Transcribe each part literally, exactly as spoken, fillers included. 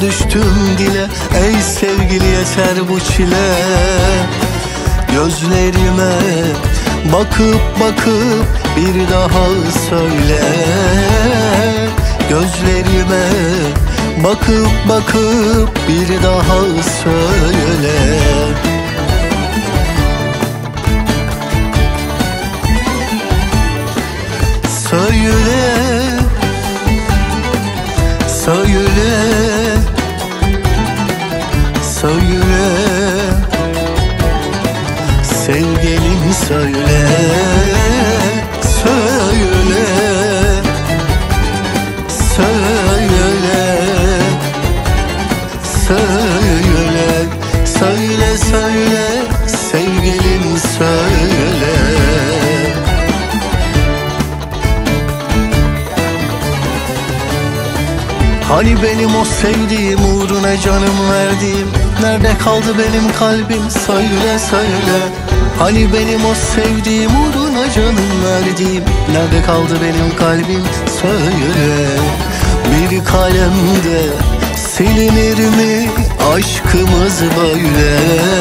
düştüm dile. Ey sevgili yeter bu çile. Gözlerime bakıp bakıp bir daha söyle. Gözlerime bakıp bakıp bir daha söyle. Söyle, söyle, söyle, sevgilim söyle, söyle, söyle, söyle, söyle, söyle, sevgilim söyle. Hani benim o sevdiğim, uğruna canım verdiğim, nerede kaldı benim kalbim, söyle söyle. Hani benim o sevdiğim, uğruna canım verdiğim, nerede kaldı benim kalbim, söyle. Bir kalemde silinir mi aşkımız böyle?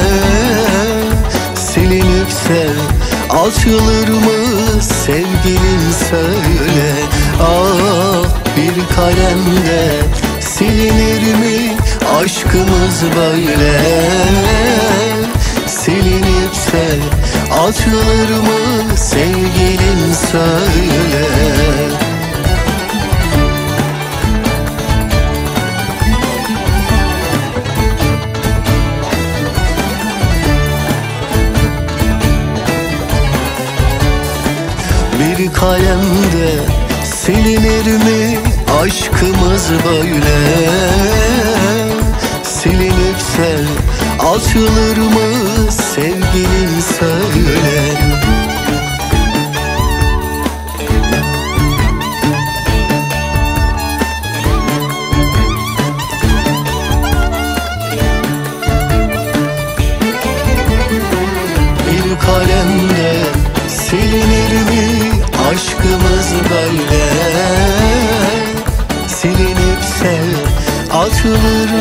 Silinirse açılır mı sevgilim söyle. Ah, bir kalemde silinir mi aşkımız böyle? Silinirse açılır mı sevgilim söyle. Bir kalemde silinir mi aşkımız böyle? Silinirse açılır mı sevgilim söyle. Bir kalemde silinir mi aşkımız böyle? Silinirse açılır